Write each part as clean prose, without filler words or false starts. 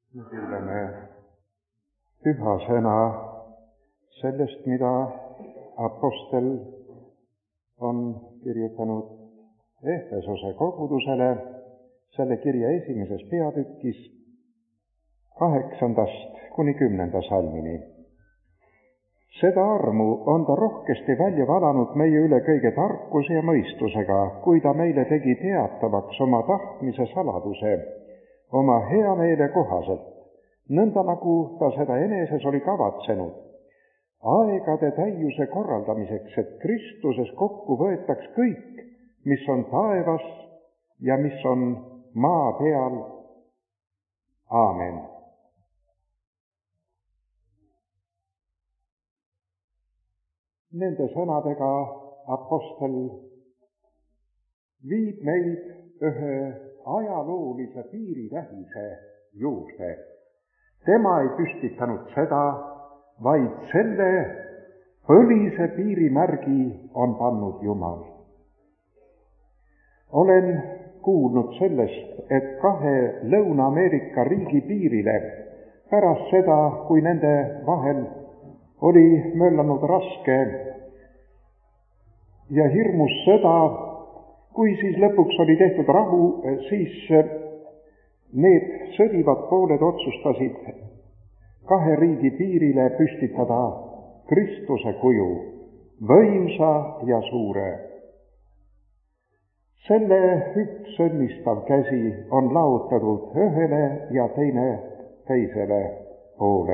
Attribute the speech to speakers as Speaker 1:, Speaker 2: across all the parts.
Speaker 1: Me kuuleme püha sõna sellest, mida apostel on kirjutanud Efesose kogudusele selle kirja esimeses peatükis 8. kuni 10. salmini. Seda armu on ta rohkesti välja valanud meie üle kõige tarkuse ja mõistusega, kui ta meile tegi teatavaks oma tahtmise saladuse, oma hea meele kohaselt, nõnda nagu ta seda eneses oli kavatsenud, aegade täiuse korraldamiseks, et Kristuses kokku võetaks kõik, mis on taevas ja mis on maa peal. Aamen. Nende sõnadega apostel viib meid ühe ajaloolise piiritähise juurde. Tema ei püstitanud seda, vaid selle põlise piirimärgi on pannud Jumal. Olen kuulnud sellest, et 2 Lõuna-Ameerika riigi piirile pärast seda, kui nende vahel oli möllanud raske ja hirmus sõda, kui siis lõpuks oli tehtud rahu, siis need sõdivad pooled otsustasid 2 riigi piirile püstitada Kristuse kuju, võimsa ja suure. Selle üks õnnistav käsi on laotatud ühele ja teine teisele poole.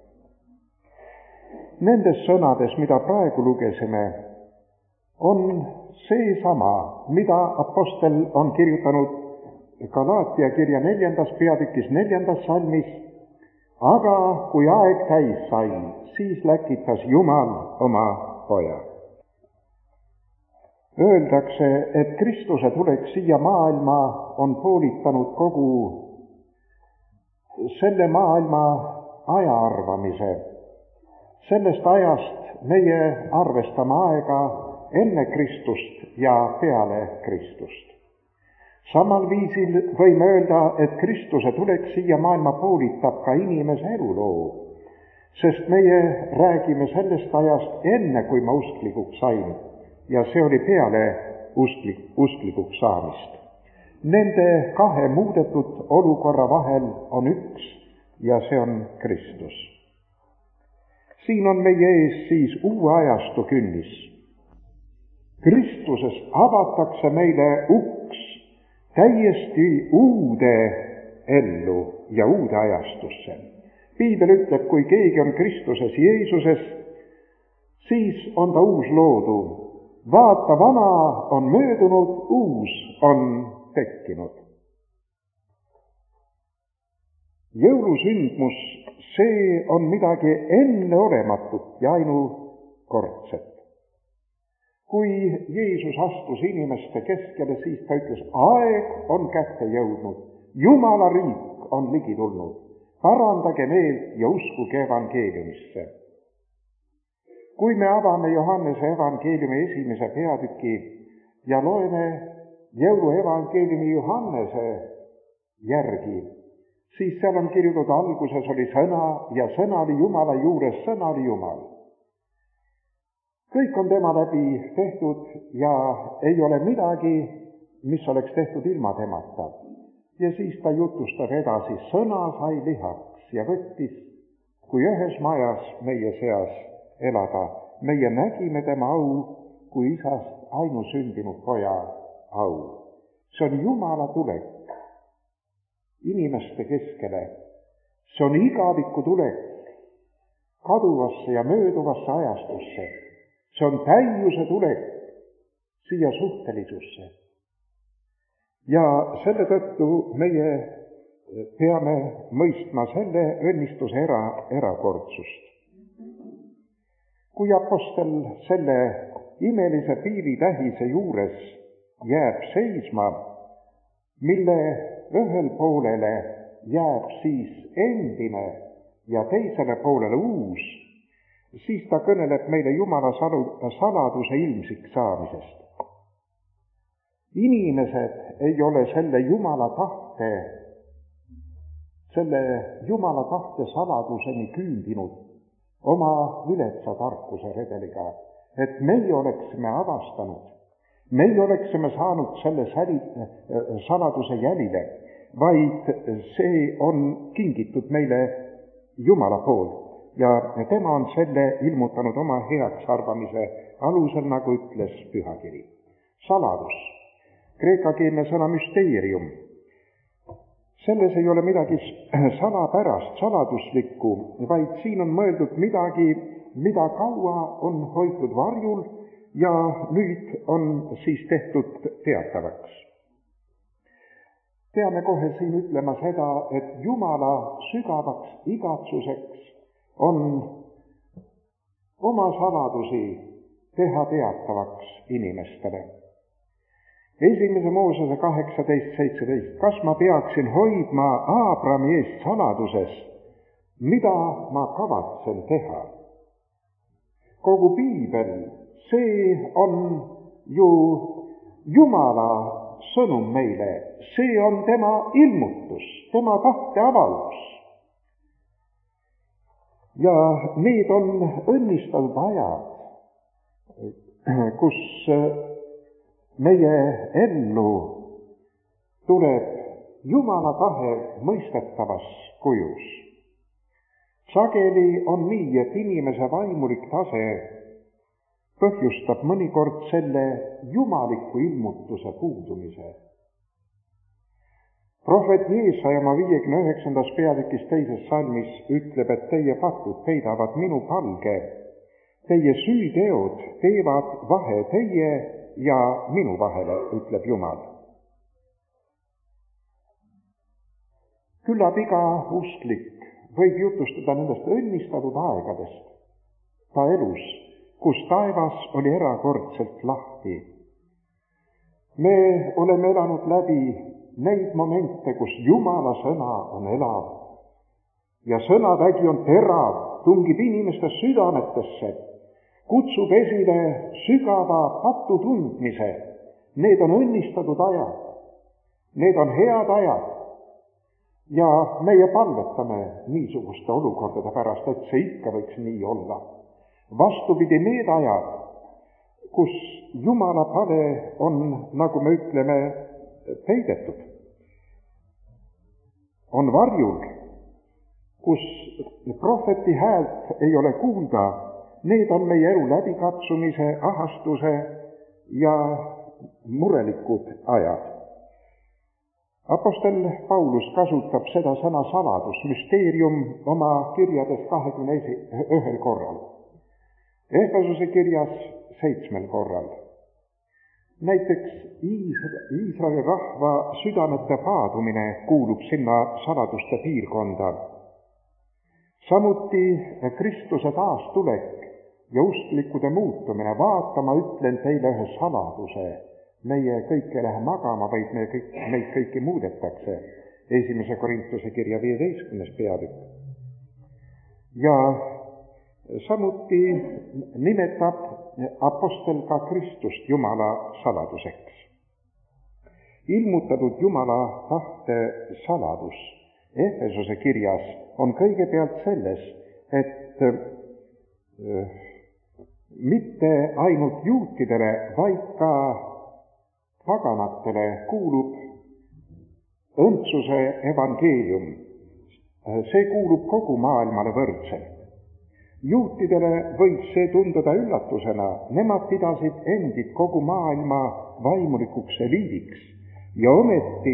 Speaker 1: Nendes sõnades, mida praegu lugesime, on seesama, mida apostel on kirjutanud Galaatia kirja 4. peatükis 4. salmis, aga kui aeg täis sai, siis läkitas Jumal oma poja. Öeldakse, et Kristuse tulek siia maailma on poolitanud kogu selle maailma ajaarvamise. Sellest ajast meie arvestame aega enne Kristust ja peale Kristust. Samal viisil võime öelda, et Kristuse tulek siia maailma poolitab ka inimese eluloo, sest meie räägime sellest ajast enne, kui ma usklikuks sain, ja see oli peale usklikuks saamist. Nende 2 muudetud olukorra vahel on üks ja see on Kristus. Siin on meie ees siis uue ajastu künnis. Kristuses avatakse meile uks täiesti uude ellu ja uude ajastusse. Piibel ütleb, kui keegi on Kristuses Jeesuses, siis on ta uus loodu. Vaata, vana on möödunud, uus on tekkinud. Jõulusündmus, see on midagi enneolematut ja ainukordset. Kui Jeesus astus inimeste keskele, siis ta ütles, aeg on kätte jõudnud, Jumala riik on ligi tulnud, parandage meelt ja uskuge evangeeliumisse. Kui me avame Johannese evangeeliumi 1. peatüki ja loeme jõuluevangeeliumi Johannese järgi, siis seal on kirjutatud, alguses oli sõna ja sõna oli Jumala juures, sõna oli Jumal. Kõik on tema läbi tehtud ja ei ole midagi, mis oleks tehtud ilma temata. Ja siis ta jutustab edasi, sõna sai lihaks ja võttis, kui ühes majas meie seas elada. Meie nägime tema au, kui isast ainusündinud poja au. See on Jumala tulek inimeste keskele. See on igaviku tulek kaduvasse ja mööduvasse ajastusse. See on täiuse tulek siia suhtelisusse. Ja selle tõttu meie peame mõistma selle õnnistuse erakordsust. Kui apostel selle imelise piiritähise juures jääb seisma, mille ühel poolele jääb siis endine ja teisele poolele uus, siis ta kõneleb meile Jumala saladuse ilmsiks saamisest. Inimesed ei ole selle Jumala tahte selle Jumala tahte saladuseni küündinud oma viletsa tarkuse redeliga, et meie oleksime avastanud, meie oleksime saanud selle saladuse jälile, vaid see on kingitud meile Jumala poolt ja tema on selle ilmutanud oma heaks arvamise alusel, nagu ütles pühakiri. Saladus, kreekakeelne sõna müsteerium. Selles ei ole midagi salapärast, saladuslikku, vaid siin on mõeldud midagi, mida kaua on hoitud varjul ja nüüd on siis tehtud teatavaks. Peame kohe siin ütlema seda, et Jumala sügavaks igatsuseks on oma saladusi teha teatavaks inimestele. 1. Moosese 18:17. Kas ma peaksin hoidma Aabrami eest saladuses, mida ma kavatsen teha? Kogu piibel, see on ju Jumala sõnum meile, see on tema ilmutus, tema tahteavaldus. Ja need on õnnistatud ajad, kus meie ellu tuleb Jumala tahe mõistetavas kujus. Sageli on nii, et inimese vaimulik tase põhjustab mõnikord selle jumaliku ilmutuse puudumise. Prohvet Jeesaja oma 59. peatükis 2. salmis ütleb, et teie patud peidavad minu palge, teie süüteod teevad vahe teie ja minu vahele, ütleb Jumal. Küllap iga usklik võib jutustada nendest õnnistatud aegadest ta elus, kus taevas oli erakordselt lahti. Me oleme elanud läbi neid momente, kus Jumala sõna on elav ja sõnavägi on terav, tungib inimeste südametesse, kutsub esile sügava patu tundmise. Need on õnnistatud ajad, need on head ajad ja meie palvetame niisuguste olukordade pärast, et see ikka võiks nii olla. Vastupidi, need ajad, kus Jumala pale on, nagu me ütleme, peidetud, on varjul, kus prohveti häält ei ole kuulda, need on meie elu läbikatsumise, ahastuse ja murelikud ajad. Apostel Paulus kasutab seda sõna saladus, müsteerium oma kirjades 21 korral. Efesuse kirjas 7 korral. Näiteks Iisraeli rahva südamete paadumine kuulub sinna saladuste piirkonda. Samuti Kristuse taastulek ja usklikkude muutumine. Vaatama ütlen teile ühe saladuse. Meie kõik ei lähe magama, vaid meid kõiki muudetakse. 1. Korintuse kirja 15. peatükk. Ja samuti nimetab apostel ka Kristust Jumala saladuseks. Ilmutatud Jumala tahte saladus Efesuse kirjas on kõigepealt selles, et mitte ainult juutidele, vaid ka paganatele kuulub õndsuse evangeelium. See kuulub kogu maailmale võrdselt. Juutidele võis see tunduda üllatusena, nemad pidasid endid kogu maailma vaimulikuks eliidiks ja ometi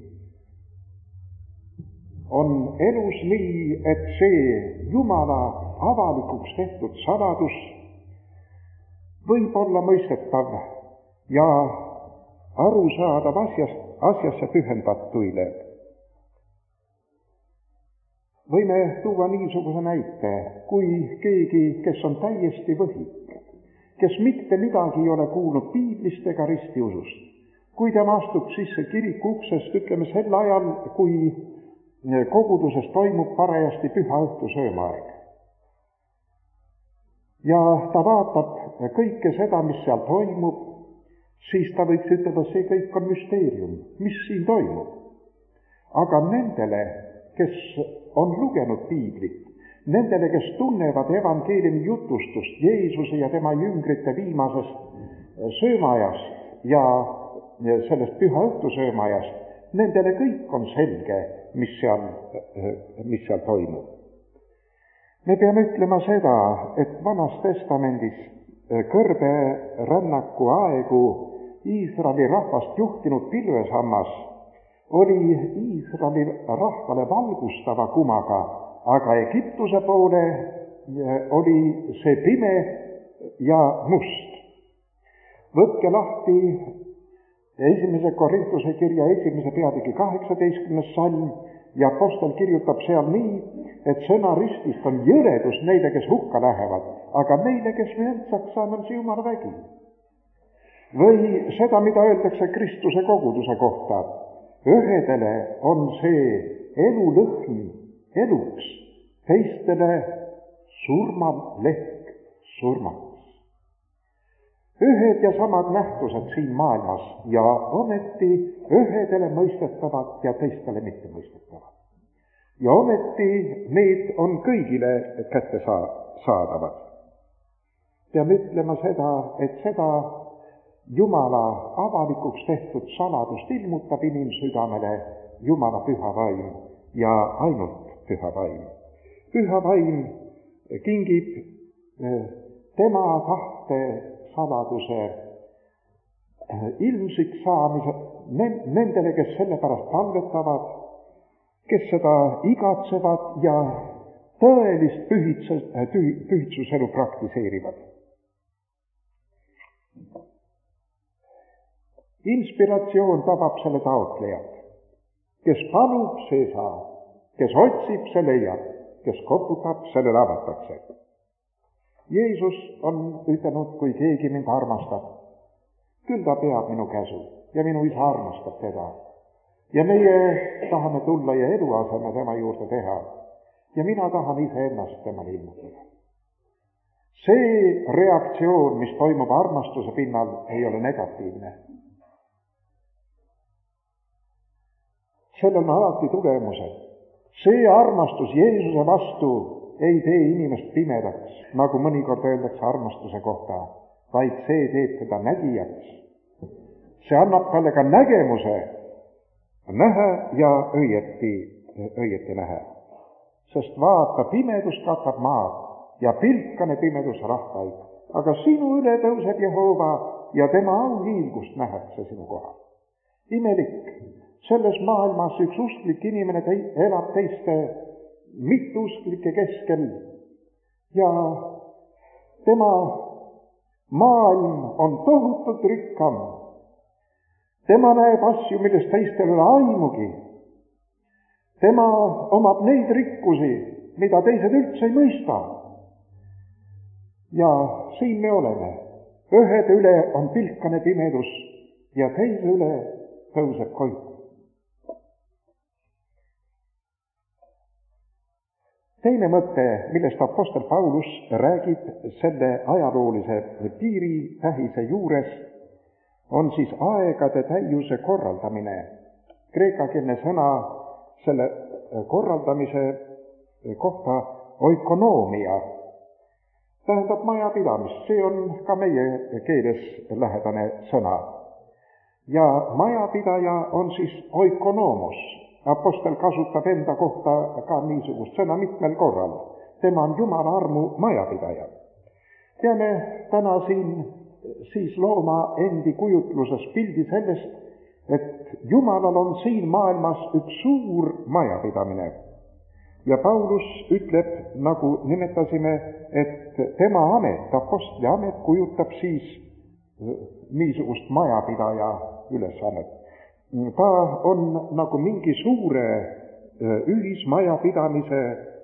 Speaker 1: on elus nii, et see Jumala avalikuks tehtud saladus võib olla mõistetav ja arusaadav asjasse pühendatuile. Võime tuua niisuguse näite, kui keegi, kes on täiesti võhik, kes mitte midagi ei ole kuulnud piiblist ega ristiusust, kui tema astub sisse kiriku uksest, ütleme sel ajal, kui koguduses toimub parajasti püha õhtu söömaaeg. Ja ta vaatab kõike seda, mis seal toimub, siis ta võiks ütelda, see kõik on müsteerium, mis siin toimub. Aga nendele, kes on lugenud piiblit, nendele, kes tunnevad evangeeliumi jutustust Jeesuse ja tema jüngrite viimasest söömaajast ja sellest püha õhtu söömaajast, nendele kõik on selge, mis seal toimub. Me peame ütlema seda, et Vanas Testamendis kõrbe rännaku aegu Iisraeli rahvast juhtinud pilvesammas oli Iisraeli rahvale valgustava kumaga, aga Egiptuse poole oli see pime ja must. Võtke lahti 1. Korintuse kirja 1. peatüki 18. salm ja apostel kirjutab seal nii, et sõna ristist on jõledus neile, kes hukka lähevad, aga neile, kes ühendsaks saavad, see Jumala vägi. Või seda, mida öeldakse Kristuse koguduse kohta. Ühedele on see elulõhn eluks, teistele surmalehk surmaks. Ühed ja samad nähtused siin maailmas ja ometi ühedele mõistetavad ja teistele mitte mõistetavad. Ja ometi need on kõigile kätte saadavad. Peame ütlema seda, et seda Jumala avalikuks tehtud saladust ilmutab inimsüdamele Jumala püha vaim ja ainult püha vaim. Püha vaim kingib tema tahte saladuse ilmsiks saamise nendele, kes selle pärast palvetavad, kes seda igatsevad ja tõelist pühitsuselu praktiseerivad. Inspiratsioon tabab selle taotlejat. Kes palub, see saab. Kes otsib, see leiab. Kes koputab, sellele avatakse. Jeesus on ütelnud, kui keegi mind armastab, küll ta peab minu käsu ja minu isa armastab teda. Ja meie tahame tulla ja eluaseme tema juurde teha. Ja mina tahan iseennast temale ilmutada. See reaktsioon, mis toimub armastuse pinnal, ei ole negatiivne. Sellel on alati tulemused. See armastus Jeesuse vastu ei tee inimest pimedaks, nagu mõnikord öeldakse armastuse kohta, vaid see teeb teda nägijaks. See annab talle ka nägemuse näha ja õieti näha. Sest vaata, pimedus katab maad ja pilkane pimedus rahvaid, aga sinu üle tõuseb Jehova ja tema auhiilgust nähakse sinu kohal. Imelik, selles maailmas üks usklik inimene elab teiste mitteusklike keskel ja tema maailm on tohutult rikkam. Tema näeb asju, millest teistel ei ole aimugi. Tema omab neid rikkusi, mida teised üldse ei mõista. Ja siin me oleme. Ühede üle on pilkane pimedus ja teise üle tõuseb koit. Teine mõte, millest apostel Paulus räägib selle ajaloolise piiritähise juures, on siis aegade täiuse korraldamine. Kreekakeelne sõna selle korraldamise kohta oikonoomia tähendab majapidamist. See on ka meie keeles lähedane sõna. Ja majapidaja on siis oikonoomos. Apostel kasutab enda kohta ka niisugust sõna mitmel korral. Tema on Jumala armu majapidaja. Peame täna siin siis looma endi kujutluses pildi sellest, et Jumalal on siin maailmas üks suur majapidamine. Ja Paulus ütleb, nagu nimetasime, et tema amet, apostli amet, kujutab siis niisugust majapidaja ülesannet. Ta on nagu mingi suure ühismajapidamise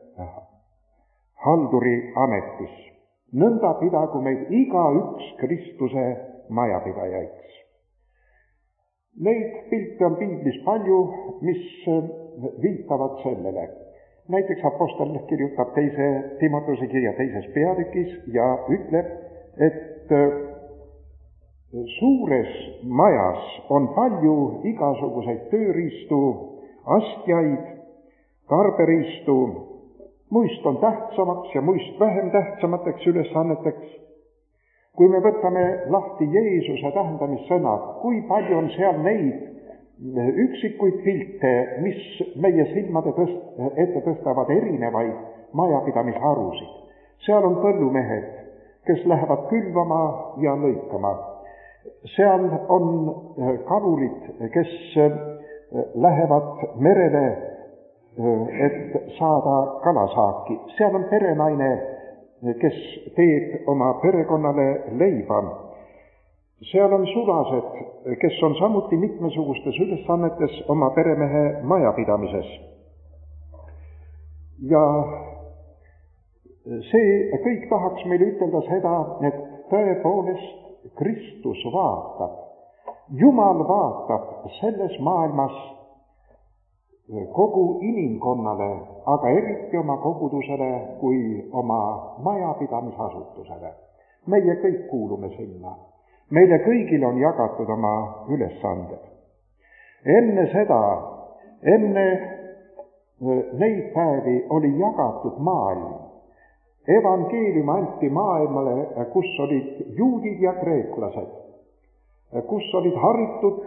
Speaker 1: halduri ametis. Nõnda pidagu meid igaüks Kristuse majapidajaiks. Neid pilte on piiblis palju, mis viitavad sellele. Näiteks apostel kirjutab 2. Timotuse kirja 2. peatükis ja ütleb, et suures majas on palju igasuguseid tööriistu, astjaid, tarberiistu muist on tähtsamaks ja muist vähem tähtsamateks ülesanneteks. Kui me võtame lahti Jeesuse tähendamissõnad, kui palju on seal neid üksikuid pilte, mis meie silmade ette tõstavad erinevaid majapidamisharusid. Seal on põllumehed, kes lähevad külvama ja lõikama. Seal on kalurid, kes lähevad merele, et saada kalasaaki. Seal on perenaine, kes teeb oma perekonnale leiba. Seal on sulased, kes on samuti mitmesugustes ülesannetes oma peremehe majapidamises. Ja see kõik tahaks meile ütelda seda, et tõepoolest Kristus vaatab. Jumal vaatab selles maailmas kogu inimkonnale, aga eriti oma kogudusele kui oma majapidamisasutusele. Meie kõik kuulume sinna. Meile kõigile on jagatud oma ülesanded. Enne seda, enne neid päevi oli jagatud maailm. Evangeelium anti maailmale, kus olid juudid ja kreeklased, kus olid haritud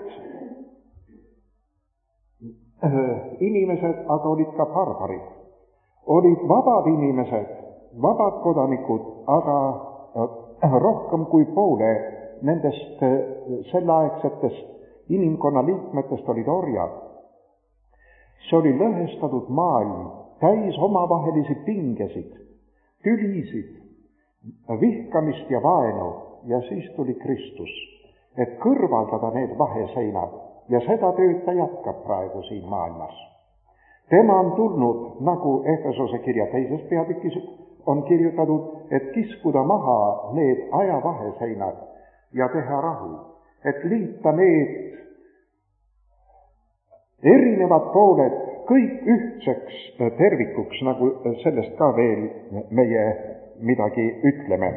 Speaker 1: inimesed, aga olid ka barbarid. Olid vabad inimesed, vabad kodanikud, aga rohkem kui poole nendest selleaegsetest inimkonna liikmetest olid orjad. See oli lõhestatud maailm, täis omavahelisi pingesid, tülisid, vihkamist ja vaenu, ja siis tuli Kristus, et kõrvaldada need vaheseinad, ja seda tööd ta jätkab praegu siin maailmas. Tema on tulnud, nagu Efesose kirja 2. peatükis on kirjutatud, et kiskuda maha need ajavaheseinad ja teha rahu, et liita need erinevad pooled kõik ühtseks tervikuks, nagu sellest ka veel meie midagi ütleme.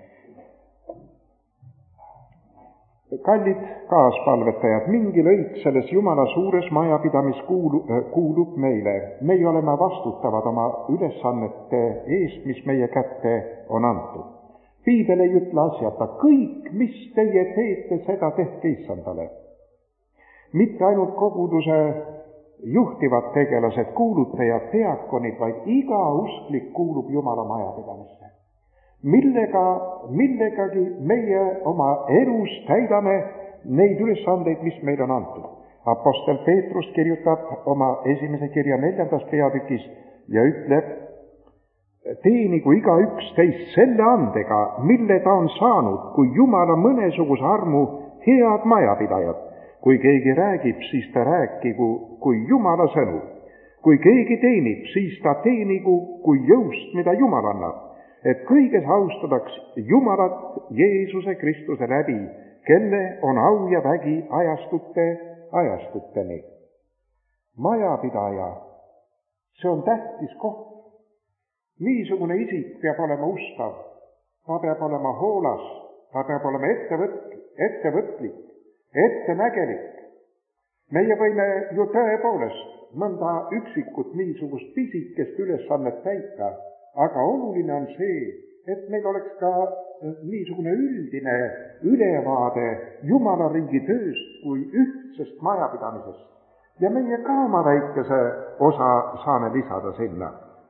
Speaker 1: Kallid kaaspalvetajad, mingi lõik selles Jumala suures majapidamis kuulub meile. Meie oleme vastutavad oma ülesannete eest, mis meie kätte on antud. Piibel ei ütle asjata, kõik, mis teie teete, seda tehke Issandale. Mitte ainult koguduse juhtivad tegelased, kuulutajad, diakonid, vaid iga usklik kuulub Jumala majapidamisse. Millegagi meie oma elus täidame neid ülesandeid, mis meil on antud. Apostel Peetrus kirjutab oma 1. kirja 4. peatükis ja ütleb, teenigu igaüks teist selle andega, mille ta on saanud, kui Jumala mõnesuguse armu head majapidajad. Kui keegi räägib, siis ta rääkigu kui Jumala sõnu. Kui keegi teenib, siis ta teenigu kui jõust, mida Jumal annab, et kõiges austataks Jumalat Jeesuse Kristuse läbi, kelle on au ja vägi ajastuteni. Majapidaja, see on tähtis koht. Niisugune isik peab olema ustav, ta peab olema hoolas, ta peab olema ettevõtlik, ettenägelik. Meie võime ju tõepoolest mõnda üksikut niisugust pisikest ülesannet täita, aga oluline on see, et meil oleks ka niisugune üldine ülevaade Jumala riigi tööst kui ühtsest majapidamisest. Ja meie ka oma väikese osa saame lisada sinna.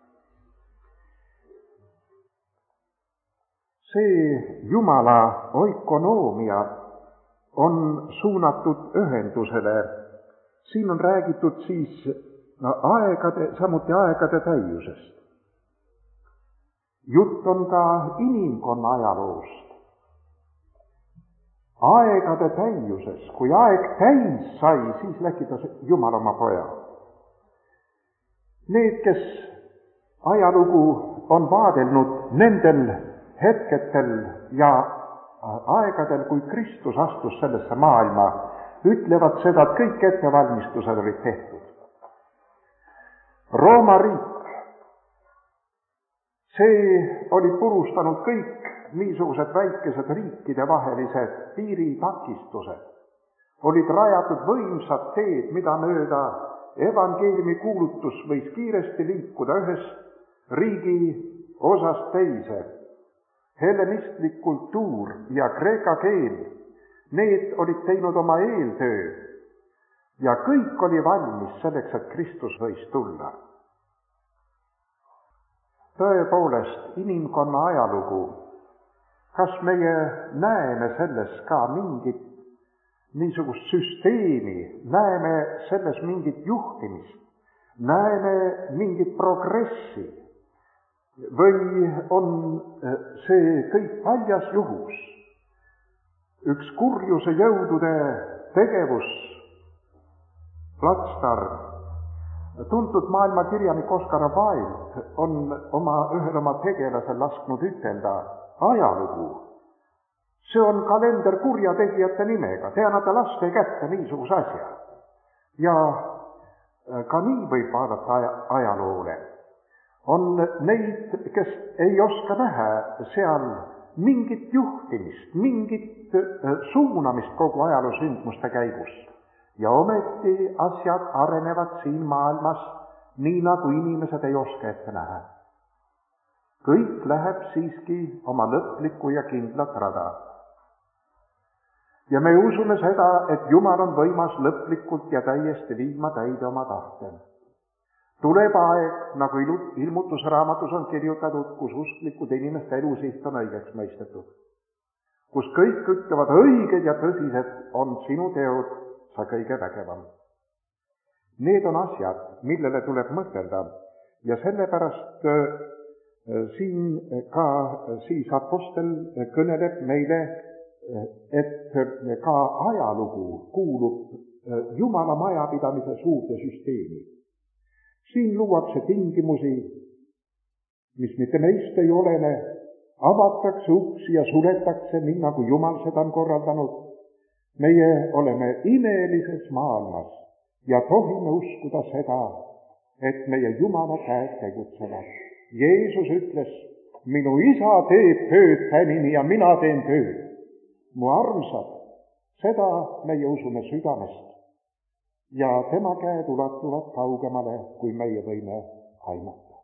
Speaker 1: See Jumala oikonoomia on suunatud ühendusele. Siin on räägitud siis samuti aegade täiusest. Jutt on ka inimkonna ajaloost. Aegade täiuses, kui aeg täis sai, siis läkitas Jumal oma poja. Need, kes ajalugu on vaadelnud nendel hetketel ja aegadel, kui Kristus astus sellesse maailma, ütlevad seda, et kõik ettevalmistused olid tehtud. Rooma riik, see oli purustanud kõik niisugused väikesed riikide vahelised piiritakistused. Olid rajatud võimsad teed, mida mööda evangeeliumi kuulutus võis kiiresti liikuda ühest riigi osast teise. Hellenistlik kultuur ja kreeka keel, need olid teinud oma eeltöö ja kõik oli valmis selleks, et Kristus võis tulla. Tõepoolest, inimkonna ajalugu, kas meie näeme selles ka mingit niisugust süsteemi, näeme selles mingit juhtimist, näeme mingit progressi või on see kõik paljas juhus, üks kurjuse jõudude tegevus, platsdarm. Tuntud maailmakirjanik Oscar Wilde on ühel oma tegelasel lasknud ütelda, ajalugu, see on kalender kurjategijate nimega, te annate laste kätte niisuguse asja. Ja ka nii võib vaadata ajaloole. On neid, kes ei oska näha seal mingit juhtimist, mingit suunamist kogu ajaloo sündmuste käigus. Ja ometi asjad arenevad siin maailmas nii, nagu inimesed ei oska ette näha. Kõik läheb siiski oma lõplikku ja kindlat rada. Ja me usume seda, et Jumal on võimas lõplikult ja täiesti viima täide oma tahte. Tuleb aeg, nagu ilmutusraamatus on kirjutatud, kus usklikud inimeste elusiht on õigeks mõistetud. Kus kõik ütlevad, õiged ja tõsised on sinu teod, sa kõige vägevam. Need on asjad, millele tuleb mõtelda ja sellepärast siin ka siis apostel kõneleb meile, et ka ajalugu kuulub Jumala majapidamise suurde süsteemi. Siin luuakse tingimusi, mis mitte meist ei olene, avatakse uksi ja suletakse nii, nagu Jumal seda on korraldanud. Meie oleme imelises maailmas ja tohime uskuda seda, et meie Jumala käed tegutsevad. Jeesus ütles, minu isa teeb tööd hänini ja mina teen tööd. Mu armsad, seda meie usume südamest. Ja tema käed ulatuvad kaugemale, kui meie võime aimata.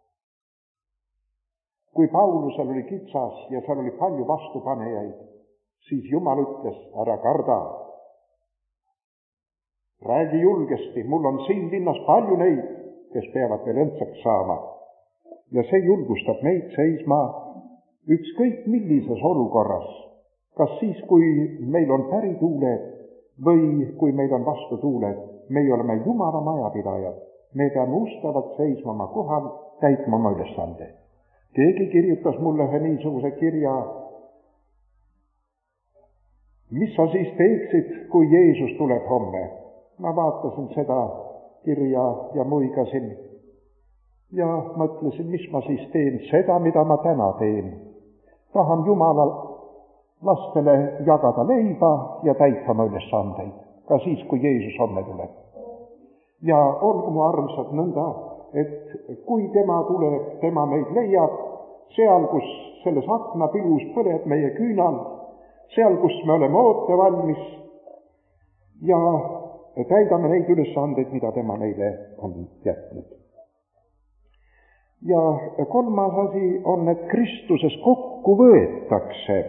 Speaker 1: Kui Paulusel oli kitsas ja seal oli palju vastupanejaid, siis Jumal ütles, ära karda. Räägi julgesti, mul on siin linnas palju neid, kes peavad veel õndsaks saama. Ja see julgustab meid seisma ükskõik millises olukorras, kas siis, kui meil on pärituuled või kui meil on vastutuuled. Meie oleme Jumala majapidajad. Me peame ustavalt seisma oma kohal, täitma oma ülesande. Keegi kirjutas mulle ühe niisuguse kirja. Mis sa siis teeksid, kui Jeesus tuleb homme? Ma vaatasin seda kirja ja muigasin. Ja mõtlesin, mis ma siis teen? Seda, mida ma täna teen. Tahan Jumala lastele jagada leiba ja täitma oma ülesandeid. Ka siis, kui Jeesus homme tuleb. Ja olgu mu armsad nõnda, et kui tema tuleb, tema meid leiab, seal, kus selles aknapilus põleb meie küünal, seal, kus me oleme ootevalmis ja täidame neid ülesandeid, mida tema meile on jätnud. Ja kolmas asi on, et Kristuses kokku võetakse.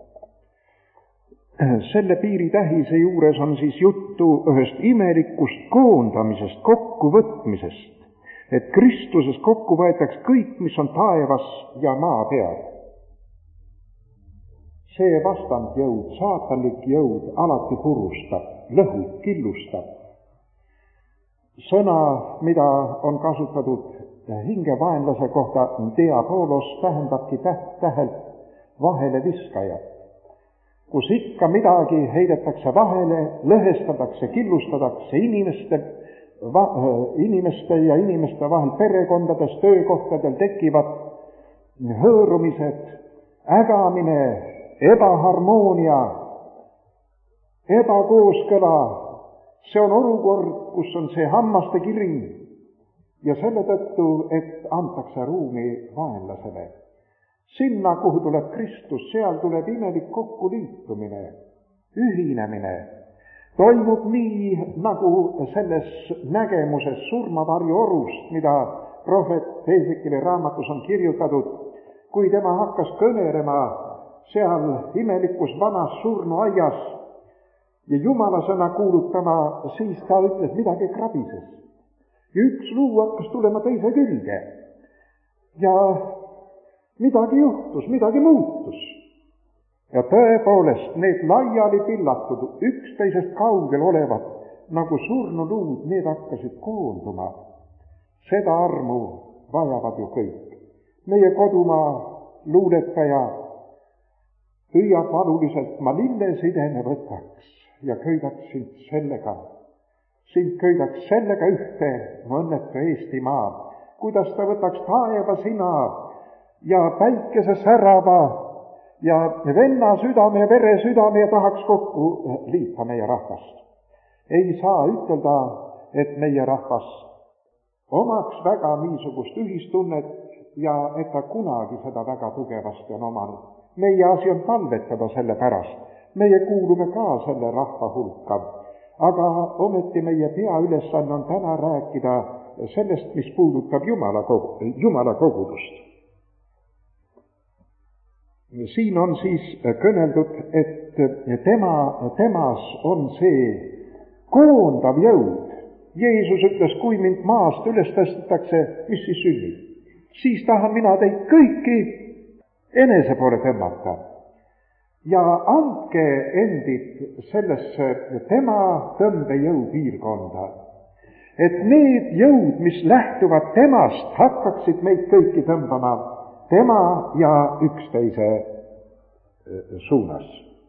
Speaker 1: Selle piiritähise juures on siis juttu ühest imelikust koondamisest, kokkuvõtmisest, et Kristuses kokku võetaks kõik, mis on taevas ja maa peal. See vastandjõud, saatanlik jõud alati purustab, lõhub, killustab. Sõna, mida on kasutatud hingevaenlase kohta, diabolos, tähendabki tähelt vahele viskajat. Kus ikka midagi heidetakse vahele, lõhestatakse, killustatakse inimeste ja inimeste vahel, perekondades, töökohtadel tekivad hõõrumised, ägamine, ebaharmoonia, ebakooskõla. See on olukord, kus on see hammaste kirin ja selle tõttu, et antakse ruumi vaenlasele. Sinna, kuhu tuleb Kristus, seal tuleb imelik kokkuliitumine, ühinemine. toimub nii, nagu selles nägemuses surmavarju orust, mida prohvet Hesekieli raamatus on kirjutatud, kui tema hakkas kõnelema seal imelikus vanas surnuaias ja Jumala sõna kuulutama, siis ta ütles, midagi krabises. Ja üks luu hakkas tulema teise külge. Ja midagi juhtus, midagi muutus. Ja tõepoolest, need laiali pillatud, üksteisest kaugel olevad, nagu surnuluud, need hakkasid koonduma. Seda armu vajavad ju kõik. Meie kodumaa luuletaja hüüab valuliselt, ma lillesidene võtaks ja köidaks sind köidaks sellega ühte, mu õnnetu Eestimaa, kuidas ta võtaks taeva sina ja päikese särava ja venna südame ja vere südame ja tahaks kokku liita meie rahvast. Ei saa ütelda, et meie rahvas omaks väga niisugust ühistunnet ja et ta kunagi seda väga tugevasti on omanud. Meie asi on palvetada selle pärast. Meie kuulume ka selle rahva hulka, aga ometi meie peaülesanne on täna rääkida sellest, mis puudutab Jumala kogudust. Siin on siis kõneldud, et temas on see koondav jõud. Jeesus ütles, kui mind maast üles tõstetakse, mis siis sünnib? Siis tahan mina teid kõiki enese poole tõmmata. Ja andke endid sellesse tema tõmbejõu piirkonda, et need jõud, mis lähtuvad temast, hakkaksid meid kõiki tõmbama tema ja üksteise suunas.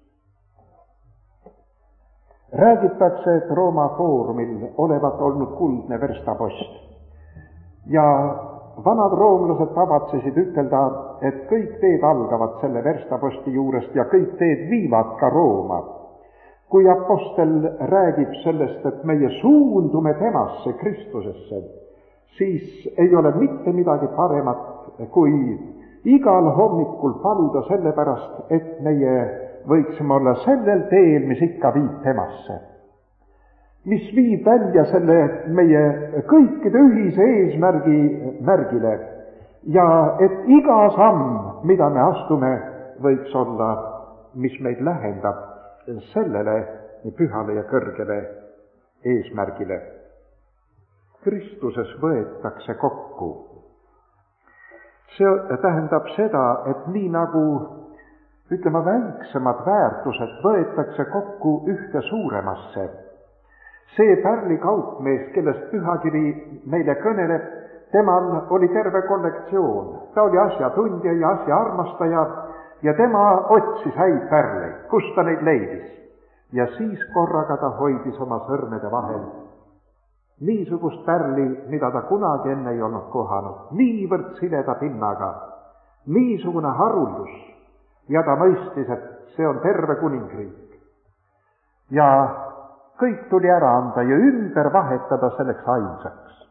Speaker 1: Räägitakse, et Rooma foorumil olevat olnud kuldne verstapost ja vanad roomlased tavatsesid ütelda, et kõik teed algavad selle verstaposti juurest ja kõik teed viivad ka Rooma. Kui apostel räägib sellest, et meie suundume temasse, Kristusesse, siis ei ole mitte midagi paremat, kui igal hommikul paluda selle pärast, et meie võiksime olla sellel teel, mis ikka viib temasse. Mis viib välja selle meie kõikide ühise eesmärgile ja et iga samm, mida me astume, võiks olla, mis meid lähendab sellele pühale ja kõrgele eesmärgile. Kristuses võetakse kokku. See tähendab seda, et nii nagu ütleme, väiksemad väärtused võetakse kokku ühte suuremasse. See pärlikaupmees, kellest pühakiri meile kõneleb, temal oli terve kollektsioon. Ta oli asjatundja ja asjaarmastaja ja tema otsis häid pärleid, kust ta neid leidis. Ja siis korraga ta hoidis oma sõrmede vahel niisugust pärli, mida ta kunagi enne ei olnud kohanud, niivõrd sileda pinnaga, niisugune haruldus ja ta mõistis, et see on terve kuningriik. Ja kõik tuli ära anda ja ümber vahetada selleks ainsaks.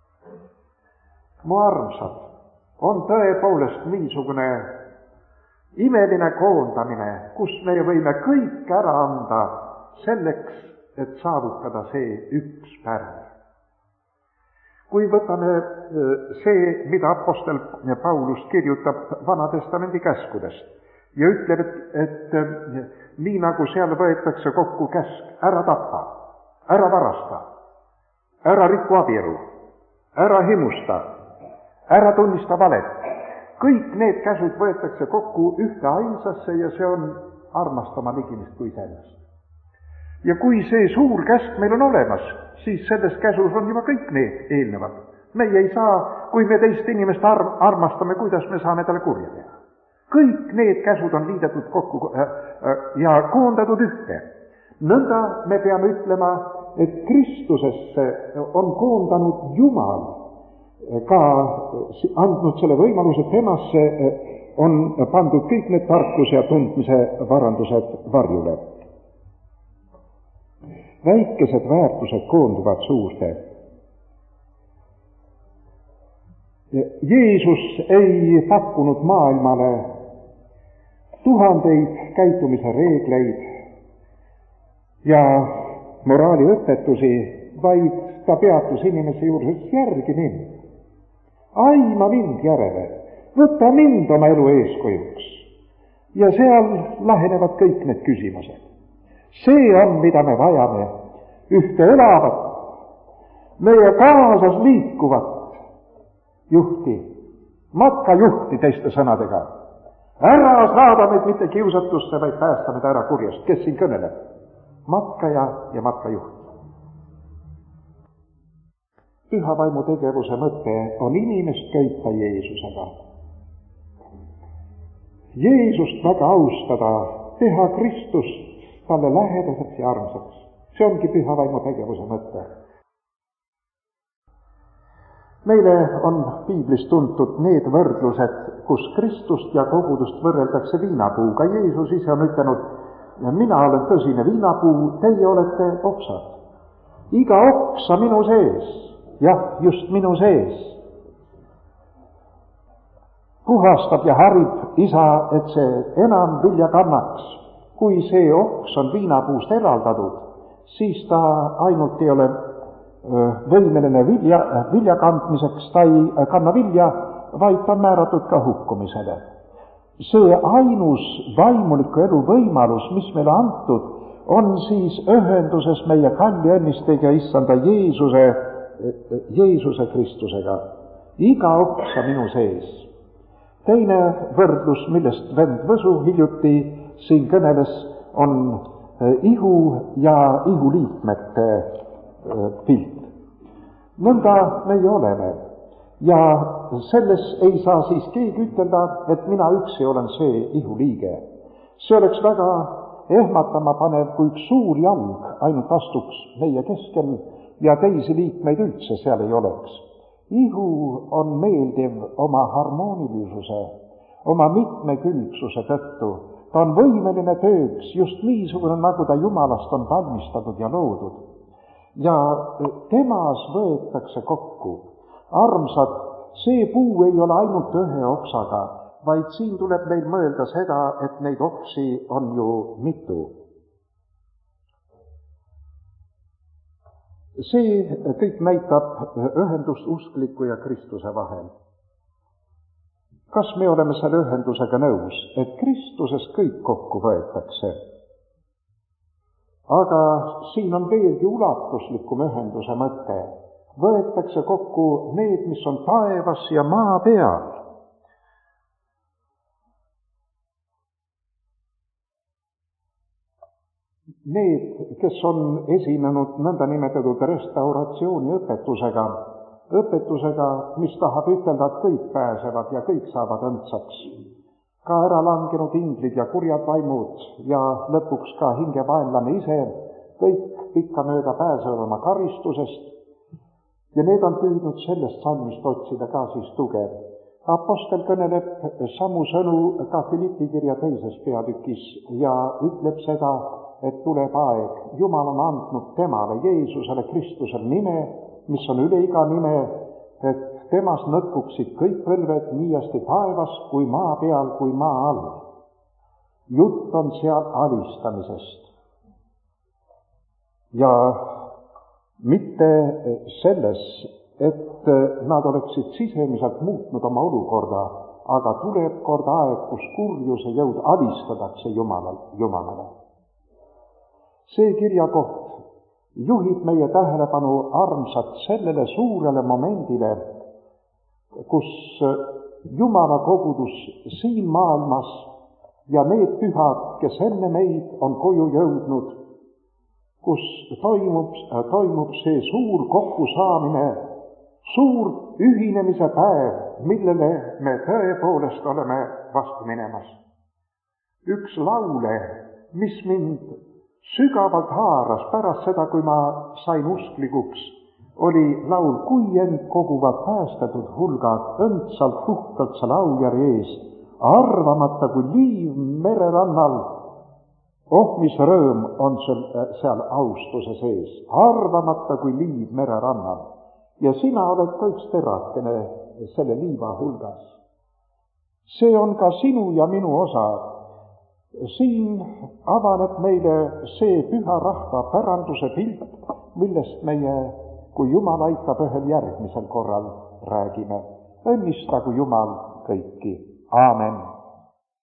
Speaker 1: Mu armsad, on tõepoolest niisugune imeline koondamine, kus me võime kõik ära anda selleks, et saavutada see üks pärl. Kui võtame see, mida apostel Paulus kirjutab Vana-testamendi käskudest ja ütleb, et nii nagu seal võetakse kokku käsk, ära tapa, ära varasta, ära riku abielu, ära himusta, ära tunnista valet. Kõik need käsud võetakse kokku ühte ainsasse ja see on armastama ligimist kui iseennast. Ja kui see suur käsk meil on olemas, siis selles käsus on juba kõik need eelnevad. Meie ei saa, kui me teist inimest armastame, kuidas me saame talle kurja teha. Kõik need käsud on liidetud kokku ja koondatud ühte. Nõnda me peame ütlema, et Kristusesse on koondanud Jumal, ka andnud selle võimaluse, temasse on pandud kõik need tarkuse ja tundmise varandused varjule. Väikesed väärtused koonduvad suurde. Jeesus ei pakkunud maailmale tuhandeid käitumise reegleid ja moraaliõpetusi, vaid ta peatus inimese juures, järgi mind. Aima mind järele, võta mind oma elu eeskujuks. Ja seal lahenevad kõik need küsimused. See on, mida me vajame, ühte elavat, meie kaasas liikuvat juhti, matkajuhti teiste sõnadega. Ära saada meid mitte kiusatusse, vaid päästa meid ära kurjast. Kes siin kõneleb? Matkaja ja matkajuht. Püha vaimu tegevuse mõte on inimest köita Jeesusega. Jeesust väga austada, teha Kristust talle lähedaseks ja armsaks. See ongi püha vaimu tegevuse mõte. Meile on piiblis tuntud need võrdlused, kus Kristust ja kogudust võrreldakse viinapuuga. Jeesus ise on ütelnud, mina olen tõsine viinapuu, teie olete oksad. Iga oksa minu sees, jah, just minu sees, puhastab ja harib isa, et see enam vilja kannaks. Kui see oks on viinapuust eraldatud, siis ta ainult ei ole võimeline vilja kandmiseks, ta ei kanna vilja, vaid ta on määratud ka hukkumisele. See ainus vaimuliku elu võimalus, mis meile antud, on siis ühenduses meie kalli õnnistega issanda Jeesuse Kristusega. Iga oksa minu sees. Teine võrdlus, millest vend Võsu hiljuti siin kõneles, on ihu ja ihuliikmete pilt. Nõnda meie oleme ja selles ei saa siis keegi ütelda, et mina üksi olen see ihuliige. See oleks väga ehmatama panev, kui üks suur jalg ainult astuks meie keskel ja teisi liikmeid üldse seal ei oleks. Ihu on meeldiv oma harmoonilisuse, oma mitmekülgsuse tõttu. Ta on võimeline tööks just niisugune, nagu ta Jumalast on valmistatud ja loodud. Ja temas võetakse kokku. Armsad, see puu ei ole ainult ühe oksaga, vaid siin tuleb meil mõelda seda, et neid oksi on ju mitu. See kõik näitab ühendust uskliku ja Kristuse vahel. Kas me oleme selle ühendusega nõus, et Kristuses kõik kokku võetakse? Aga siin on veelgi ulatuslikum ühenduse mõte. Võetakse kokku need, mis on taevas ja maa peal. Need, kes on esinenud nõndanimetatud restauratsiooni õpetusega, mis tahab ütelda, et kõik pääsevad ja kõik saavad õndsaks. Ka ära langenud inglid ja kurjad vaimud ja lõpuks ka hingevaenlane ise, kõik pikkamööda pääsevad oma karistusest ja need on püüdnud sellest salmist otsida ka siis tuge. Apostel kõneleb samu sõnu ka Filippi kirja 2. peatükis ja ütleb seda, et tuleb aeg. Jumal on andnud temale, Jeesusele Kristusele nime, mis on üle iga nime, et temas nõtkuksid kõik põlved nii hästi taevas kui maa peal kui maa all. Jutt on seal alistamisest. Ja mitte selles, et nad oleksid sisemiselt muutnud oma olukorda, aga tuleb kord aeg, kus kurjuse jõud alistatakse Jumalale. See kirjakoht juhib meie tähelepanu armsat sellele suurele momendile, kus Jumala kogudus siin maailmas ja need pühad, kes enne meid on koju jõudnud, kus toimub see suur kokkusaamine, suur ühinemise päev, millele me tõepoolest oleme vastu minemas. Üks laule, mis mind sügavalt haaras pärast seda, kui ma sain usklikuks, oli laul Kui end koguvad päästetud hulgad õndsalt puhtalt seal aujärje ees, arvamata kui liiv mererannal. Mis rõõm on seal austuse sees, arvamata kui liiv mererannal. Ja sina oled ka üks terakene selle liiva hulgas. See on ka sinu ja minu osa. siin avaneb meile see püha rahva päranduse pilt, millest meie, kui Jumal aitab, ühel järgmisel korral räägime. Õnnistagu Jumal kõiki. Aamen.